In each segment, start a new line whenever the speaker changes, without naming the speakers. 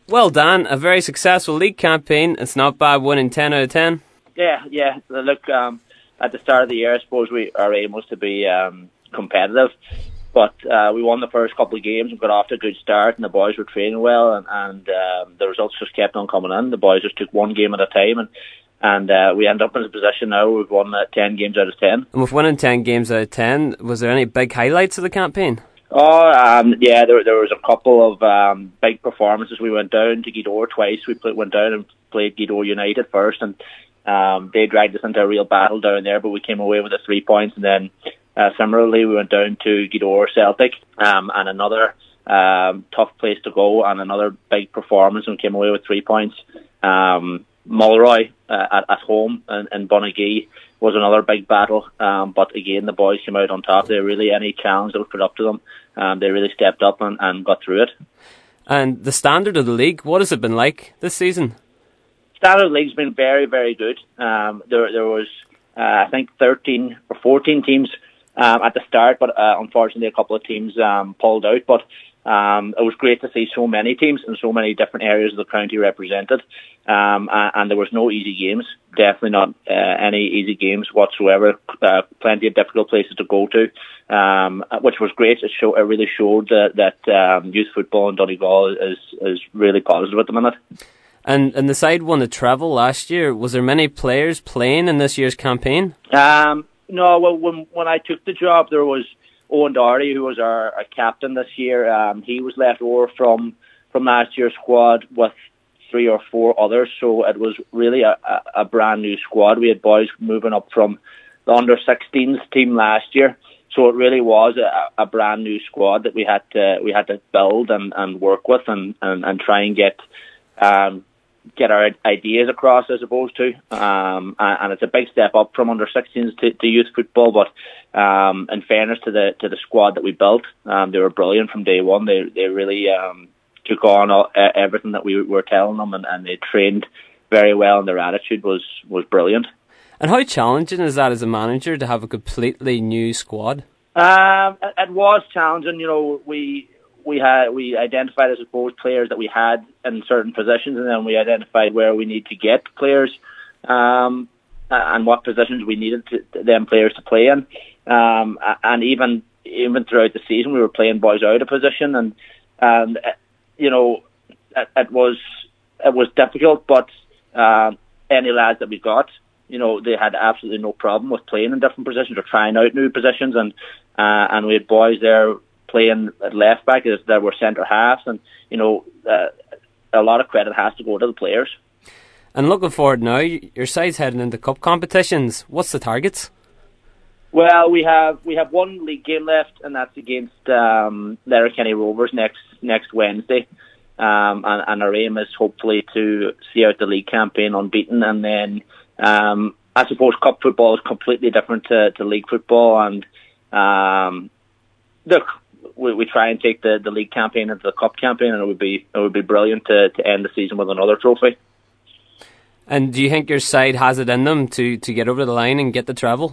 Well, Dan, a very successful league campaign. It's not bad winning 10 out of 10.
Yeah. Look, at the start of the year, I suppose our aim was to be competitive. But we won the first couple of games and got off to a good start, and the boys were training well, and the results just kept on coming in. The boys just took one game at a time, and we end up in a position now we've won 10 games out of 10.
And with winning 10 games out of 10, was there any big highlights of the campaign?
Yeah, there was a couple of big performances. We went down to Gweedore twice. We went down and played Gweedore United first, and they dragged us into a real battle down there, but we came away with the 3 points. And then similarly, we went down to Gweedore Celtic, and another tough place to go, and another big performance, and came away with 3 points. Mulroy at home in Bonagee was another big battle, but again the boys came out on top. They really, any challenge that was put up to them, they really stepped up and got through it.
And the standard of the league, what has it been like this season?
Standard of the league's been very, very good. There was I think 13 or 14 teams at the start, but unfortunately a couple of teams pulled out. But it was great to see so many teams in so many different areas of the county represented, and there was no easy games. Definitely not any easy games whatsoever. Plenty of difficult places to go to, which was great. It really showed that youth football in Donegal is really positive at the minute.
And the side won the treble last year. Was there many players playing in this year's campaign?
No, well, when I took the job, there was Owen Doherty, who was our captain this year. He was left over from last year's squad with 3 or 4 others, so it was really a brand new squad. We had boys moving up from the under-16s team last year, so it really was a brand new squad that we had to build and work with and try and get our ideas across, I suppose, too. And it's a big step up from under-16s to youth football. But in fairness to the squad that we built, they were brilliant from day one. They really took on everything that we were telling them, and they trained very well, and their attitude was brilliant. And
how challenging is that as a manager to have a completely new squad?
It was challenging. You know, we identified, I suppose, players that we had in certain positions, and then we identified where we need to get players and what positions we needed them players to play in. And even throughout the season, we were playing boys out of position, and you know, it was difficult. But any lads that we got, you know, they had absolutely no problem with playing in different positions or trying out new positions, and we had boys there playing at left back that were centre halves, and you know, a lot of credit has to go to the players.
And looking forward now, your side's heading into cup competitions. What's the targets?
Well, we have one league game left, and that's against Letterkenny Rovers next Wednesday. And our aim is hopefully to see out the league campaign unbeaten, and then I suppose cup football is completely different to league football, and look, we try and take the league campaign into the cup campaign, and it would be brilliant to end the season with another trophy.
And do you think your side has it in them to get over the line and get the treble?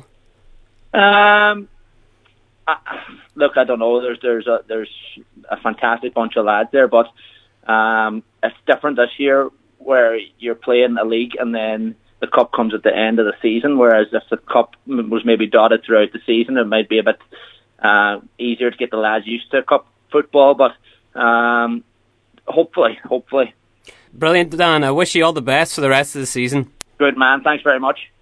Look, I don't know. There's a fantastic bunch of lads there, but it's different this year, where you're playing a league and then the cup comes at the end of the season. Whereas if the cup was maybe dotted throughout the season, it might be a bit easier to get the lads used to cup football. But hopefully.
Brilliant, Dan. I wish you all the best for the rest of the season.
Good man. Thanks very much.